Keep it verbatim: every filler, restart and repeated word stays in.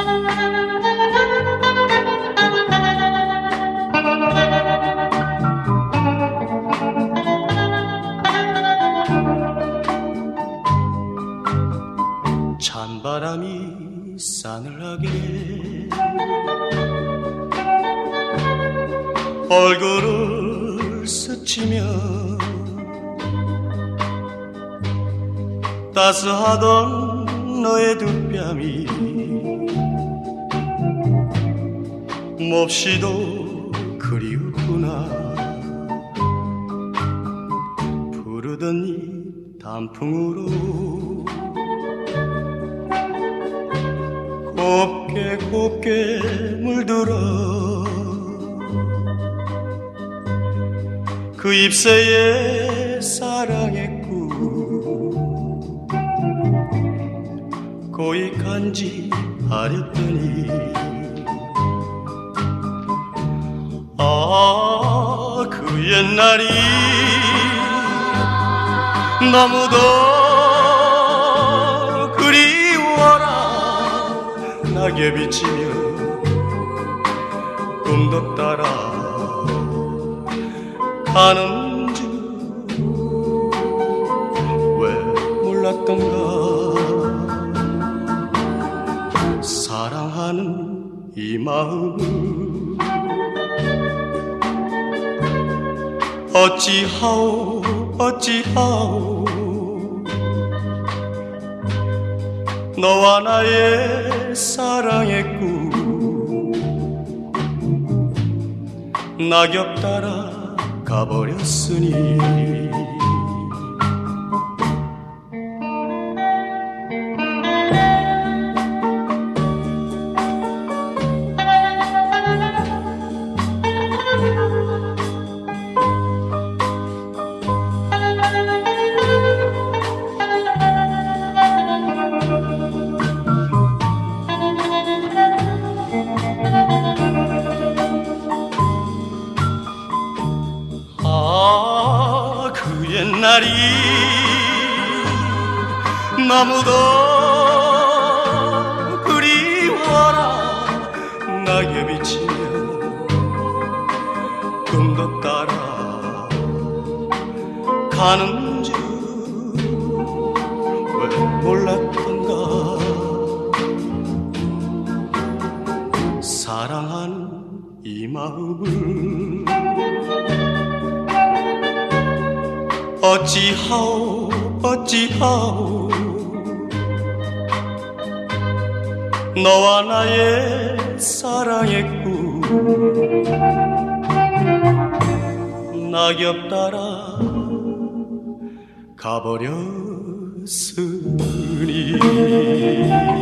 찬바람이 싸늘하게 얼굴을 스치며 따스하던 너의 두 뺨이 몹시도 그리웠구나. 부르던 이 단풍으로 곱게 곱게 물들어 그 잎새에 사랑의 꿈 고이 간직하렸더니 아, 그 옛날이 너무도 그리워라. 낙엽이 지며 꿈도 따라 가는 줄 왜 몰랐던가. 사랑하는 이 마음을 어찌하오 어찌하오. 너와 나의 사랑의 꿈 낙엽 따라 가버렸으니 옛날이 너무도 그리워라. 낙엽이 지며 꿈도 따라 가는 줄 왜 몰랐던가. 사랑하는 이 마음을 어찌하오 어찌하오. 너와 나의 사랑의 꿈 낙엽 따라 가버렸으니